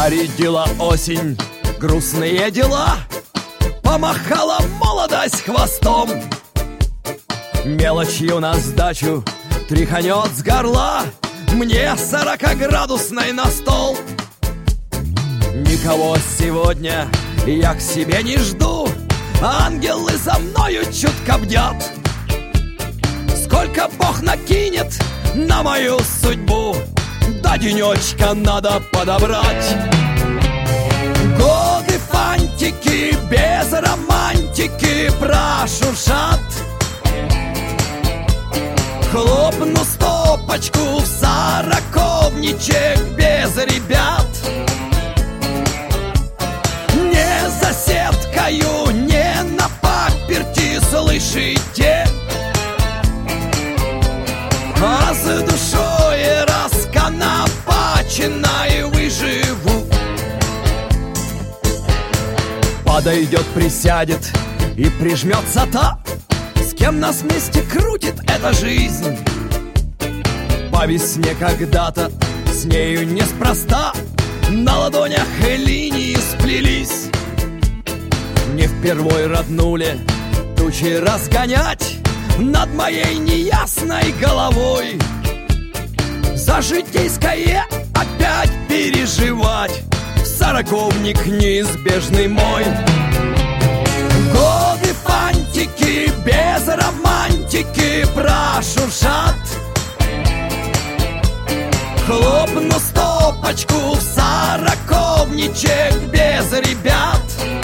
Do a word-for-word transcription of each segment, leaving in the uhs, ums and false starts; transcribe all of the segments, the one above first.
Зарядила осень грустные дела, помахала молодость хвостом. Мелочью на сдачу тряханет с горла мне сорокаградусной на стол. Никого сегодня я к себе не жду, ангелы за мною чутко бдят. Сколько Бог накинет на мою судьбу, до денечка надо подобрать. Годы фантики без романтики прошуршат. Хлопну стопочку в сороковничек без ребят. Не засеткаю, не на паперти, слышите? А за душой расконопаченной выживу. Подойдет, присядет и прижмется та, с кем нас вместе крутит эта жизнь. По весне когда-то с нею неспроста на ладонях линии сплелись. Не впервой роднули тучи разгонять над моей неясной головой. За житейское опять переживать сороковник неизбежный мой. Годы фантики без романтики прошуршат. Хлопну стопочку в сороковничек без ребят.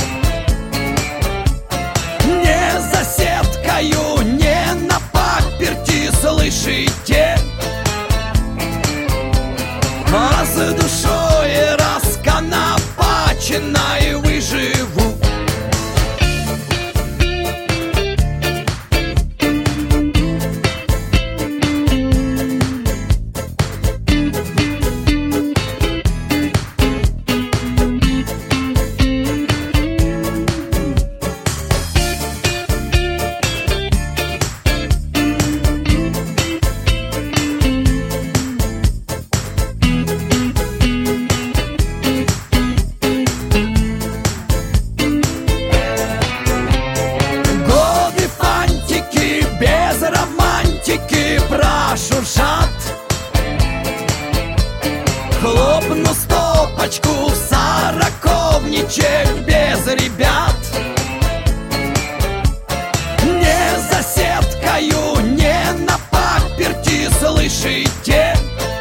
Не засеткаю, не на паперти, слышите? А за душой расконопаченной выживу. Прошуршат. Хлопну стопочку в сороковничек без ребят. Не засеткаю, не на паперти, слышите?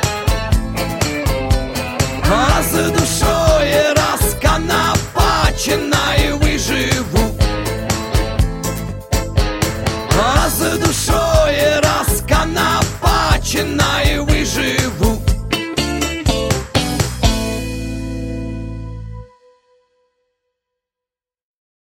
А за душой расконопаченной выживу. А за душой расконопаченной выживу.